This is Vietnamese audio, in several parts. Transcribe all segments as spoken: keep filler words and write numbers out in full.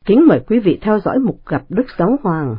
Kính mời quý vị theo dõi mục gặp Đức Giáo Hoàng.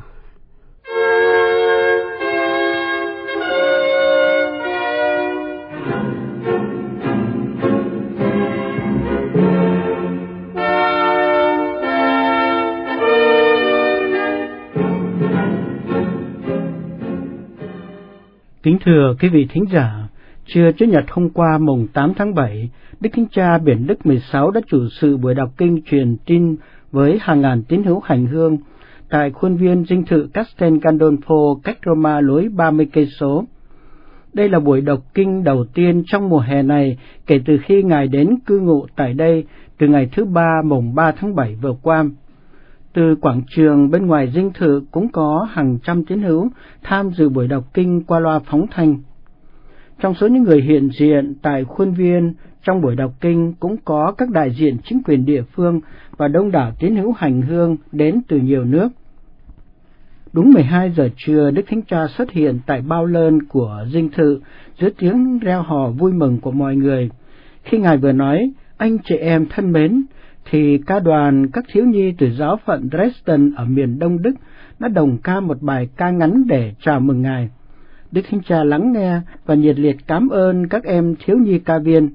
Kính thưa quý vị thính giả, trưa Chủ nhật hôm qua mùng tám tháng bảy, Đức Thánh Cha Biển Đức mười sáu đã chủ sự buổi đọc kinh truyền tin với hàng ngàn tín hữu hành hương tại khuôn viên dinh thự Castel Gandolfo cách Roma lối ba mươi cây số. Đây là buổi đọc kinh đầu tiên trong mùa hè này kể từ khi Ngài đến cư ngụ tại đây từ ngày thứ ba mùng ba tháng bảy vừa qua. Từ quảng trường bên ngoài dinh thự cũng có hàng trăm tín hữu tham dự buổi đọc kinh qua loa phóng thanh. Trong số những người hiện diện tại khuôn viên trong buổi đọc kinh cũng có các đại diện chính quyền địa phương và đông đảo tín hữu hành hương đến từ nhiều nước. Đúng mười hai giờ trưa, Đức Thánh Cha xuất hiện tại bao lơn của dinh thự dưới tiếng reo hò vui mừng của mọi người. Khi Ngài vừa nói, anh chị em thân mến, thì ca đoàn các thiếu nhi từ giáo phận Dresden ở miền Đông Đức đã đồng ca một bài ca ngắn để chào mừng Ngài. Đức Thánh Cha lắng nghe và nhiệt liệt cảm ơn các em thiếu nhi ca viên.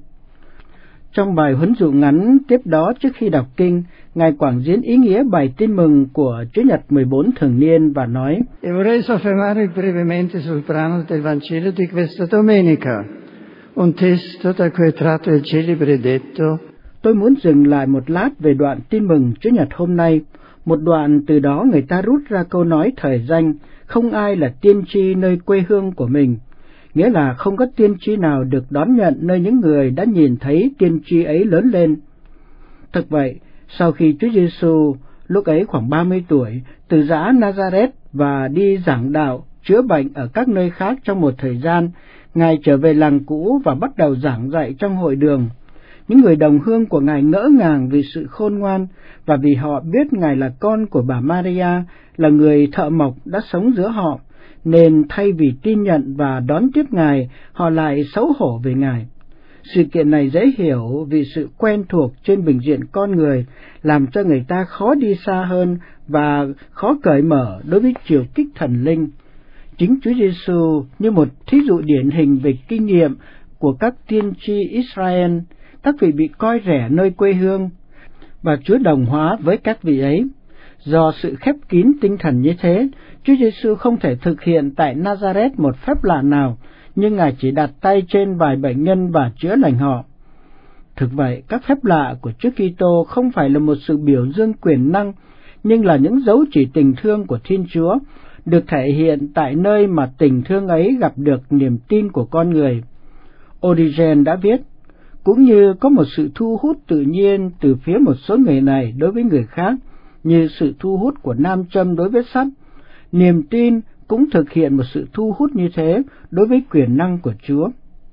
Trong bài huấn dụ ngắn tiếp đó trước khi đọc kinh, Ngài quảng diễn ý nghĩa bài tin mừng của Chủ nhật mười bốn thường niên và nói: E vorrei soffermarmi brevemente sul brano del Vangelo di questa domenica, un testo da cui è tratto il celebre detto. Tôi muốn dừng lại một lát về đoạn tin mừng Chủ nhật hôm nay, một đoạn từ đó người ta rút ra câu nói thời danh, không ai là tiên tri nơi quê hương của mình, nghĩa là không có tiên tri nào được đón nhận nơi những người đã nhìn thấy tiên tri ấy lớn lên. Thực vậy, sau khi Chúa Giêsu lúc ấy khoảng ba mươi tuổi, từ giã Nazareth và đi giảng đạo, chữa bệnh ở các nơi khác trong một thời gian, Ngài trở về làng cũ và bắt đầu giảng dạy trong hội đường. Những người đồng hương của Ngài ngỡ ngàng vì sự khôn ngoan và vì họ biết Ngài là con của bà Maria, là người thợ mộc đã sống giữa họ, nên thay vì tin nhận và đón tiếp Ngài, họ lại xấu hổ về Ngài. Sự kiện này dễ hiểu vì sự quen thuộc trên bình diện con người làm cho người ta khó đi xa hơn và khó cởi mở đối với chiều kích thần linh. Chính Chúa Giêsu như một thí dụ điển hình về kinh nghiệm của các tiên tri Israel, các vị bị coi rẻ nơi quê hương, và Chúa đồng hóa với các vị ấy. Do sự khép kín tinh thần như thế, Chúa Giêsu không thể thực hiện tại Nazareth một phép lạ nào, nhưng Ngài chỉ đặt tay trên vài bệnh nhân và chữa lành họ. Thực vậy, các phép lạ của Chúa Kitô không phải là một sự biểu dương quyền năng, nhưng là những dấu chỉ tình thương của Thiên Chúa, được thể hiện tại nơi mà tình thương ấy gặp được niềm tin của con người. Origen đã viết: cũng như có một sự thu hút tự nhiên từ phía một số người này đối với người khác, như sự thu hút của nam châm đối với sắt, niềm tin cũng thực hiện một sự thu hút như thế đối với quyền năng của Chúa.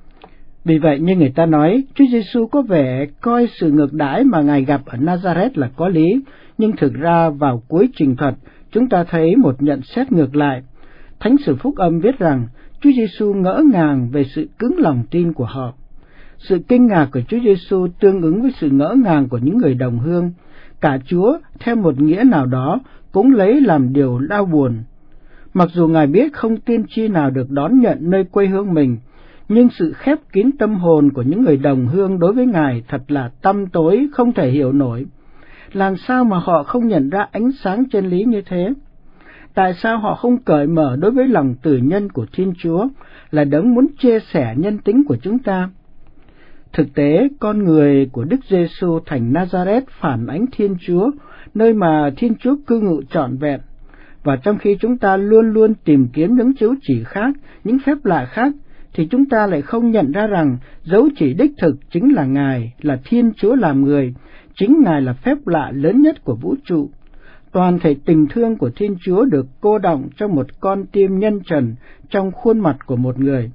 Vì vậy, như người ta nói, Chúa Giêsu có vẻ coi sự ngược đãi mà Ngài gặp ở Nazareth là có lý, nhưng thực ra vào cuối trình thuật, chúng ta thấy một nhận xét ngược lại. Thánh sử Phúc Âm viết rằng, Chúa Giêsu ngỡ ngàng về sự cứng lòng tin của họ. Sự kinh ngạc của Chúa Giêsu tương ứng với sự ngỡ ngàng của những người đồng hương. Cả Chúa, theo một nghĩa nào đó, cũng lấy làm điều đau buồn. Mặc dù Ngài biết không tiên tri nào được đón nhận nơi quê hương mình, nhưng sự khép kín tâm hồn của những người đồng hương đối với Ngài thật là tăm tối, không thể hiểu nổi. Làm sao mà họ không nhận ra ánh sáng chân lý như thế? Tại sao họ không cởi mở đối với lòng từ nhân của Thiên Chúa, là đấng muốn chia sẻ nhân tính của chúng ta? Thực tế, con người của Đức Giêsu thành Nazareth phản ánh Thiên Chúa, nơi mà Thiên Chúa cư ngụ trọn vẹn. Và trong khi chúng ta luôn luôn tìm kiếm những dấu chỉ khác, những phép lạ khác, thì chúng ta lại không nhận ra rằng dấu chỉ đích thực chính là Ngài, là Thiên Chúa làm người, chính Ngài là phép lạ lớn nhất của vũ trụ. Toàn thể tình thương của Thiên Chúa được cô đọng trong một con tim nhân trần trong khuôn mặt của một người.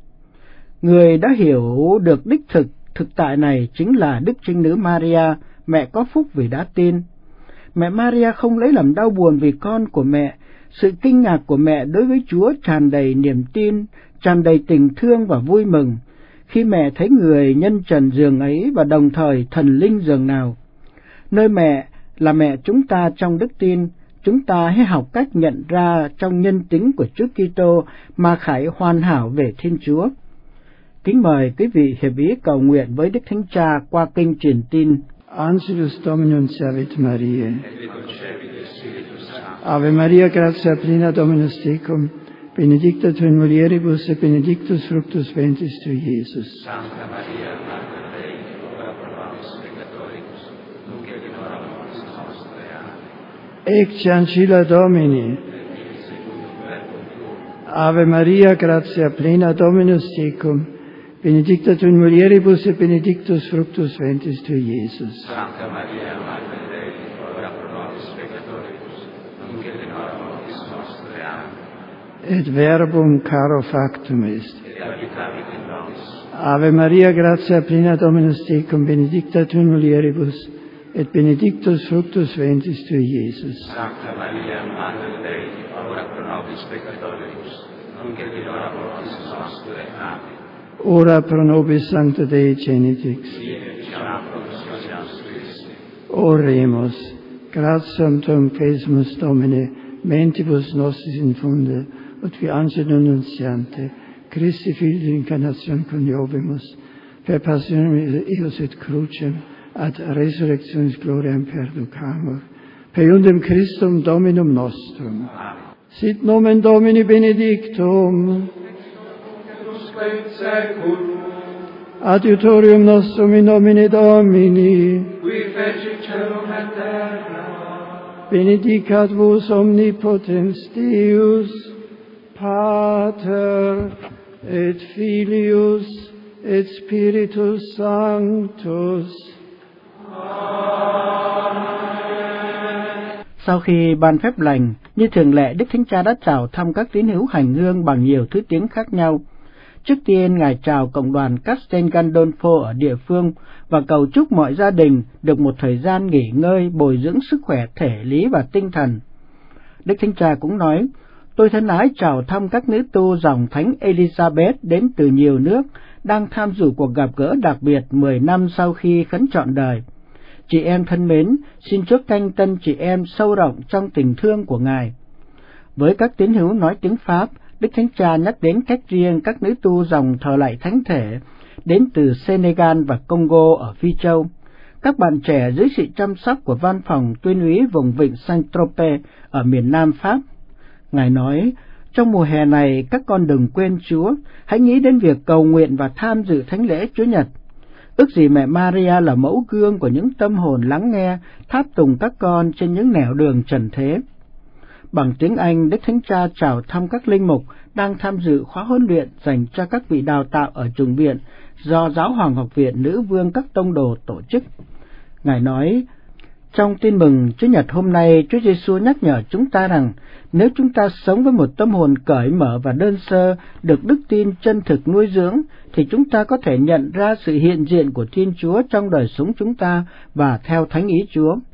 Người đã hiểu được đích thực, thực tại này chính là Đức Trinh Nữ Maria, mẹ có phúc vì đã tin. Mẹ Maria không lấy làm đau buồn vì con của mẹ. Sự kinh ngạc của mẹ đối với Chúa tràn đầy niềm tin, tràn đầy tình thương và vui mừng, khi mẹ thấy người nhân trần giường ấy và đồng thời thần linh giường nào. Nơi mẹ Là mẹ chúng ta trong đức tin, chúng ta hãy học cách nhận ra trong nhân tính của Chúa Kitô ma khải hoàn hảo về Thiên Chúa. Kính mời quý vị hiệp ý cầu nguyện với Đức Thánh Cha qua kinh truyền tin. Angelus Dominum servit Mariae. Ave Maria, gratia plena Dominus tecum, benedicta tu in mulieribus et benedictus fructus ventris tui, Iesus. Santa Maria, Mater Dei, ora pro nobis peccatoribus, nunc et in hora mortis nostre. Amen. Ecce ancilla Domini. Ave Maria, gratia plena Dominus tecum, benedicta tu in mulieribus et benedictus fructus ventris tui, Iesus. Santa Maria, Mater Dei, ora pro nobis peccatoribus, nunc et in hora mortis nostre. Amen. Et verbum caro factum est. Et habitavit in nobis. Ave Maria, gratia plena Dominus tecum, benedicta tu in mulieribus, et benedictus fructus ventris tui, Iesus. Santa Maria, Mater Dei, ora pro nobis peccatoribus, nunc et in hora mortis nostre. Amen. Ora pro nobis Sancta Dei Genitix. Oremus. Gratiam tuam quesumus, Domine, mentibus nostris infunde, ut vi angelo nuntiante, Christi Filii incarnation coniovimus, per passionem eius et crucem, ad resurrectionis gloriam perducamur, per iundem Christum Dominum nostrum. Sit nomen Domini benedictum, adiutorium nostrum in nomine Domini, qui fecit caelum et terra, benedicat vos omnipotens Deus, Pater et Filius et Spiritus Sanctus. Sau khi ban phép lành, như thường lệ, Đức Thánh Cha đã chào thăm các tín hữu hành hương bằng nhiều thứ tiếng khác nhau. Trước tiên, Ngài chào cộng đoàn Castel Gandolfo ở địa phương và cầu chúc mọi gia đình được một thời gian nghỉ ngơi, bồi dưỡng sức khỏe thể lý và tinh thần. Đức Thánh Cha cũng nói, tôi thân ái chào thăm các nữ tu dòng Thánh Elizabeth đến từ nhiều nước, đang tham dự cuộc gặp gỡ đặc biệt mười năm sau khi khấn trọn đời. Chị em thân mến, xin Chúa canh tân chị em sâu rộng trong tình thương của Ngài. Với các tín hữu nói tiếng Pháp, Đức Thánh Cha nhắc đến cách riêng các nữ tu dòng thờ lạy thánh thể đến từ Senegal và Congo ở Phi Châu. Các bạn trẻ dưới sự chăm sóc của văn phòng tuyên úy vùng vịnh Saint-Tropez ở miền Nam Pháp. Ngài nói, trong mùa hè này các con đừng quên Chúa, hãy nghĩ đến việc cầu nguyện và tham dự thánh lễ Chúa Nhật. Ước gì mẹ Maria là mẫu gương của những tâm hồn lắng nghe, tháp tùng các con trên những nẻo đường trần thế. Bằng tiếng Anh, Đức Thánh Cha chào thăm các linh mục đang tham dự khóa huấn luyện dành cho các vị đào tạo ở chủng viện do Giáo hoàng Học viện Nữ vương các tông đồ tổ chức. Ngài nói, trong tin mừng Chúa Nhật hôm nay, Chúa Giêsu nhắc nhở chúng ta rằng nếu chúng ta sống với một tâm hồn cởi mở và đơn sơ, được đức tin chân thực nuôi dưỡng, thì chúng ta có thể nhận ra sự hiện diện của Thiên Chúa trong đời sống chúng ta và theo thánh ý Chúa.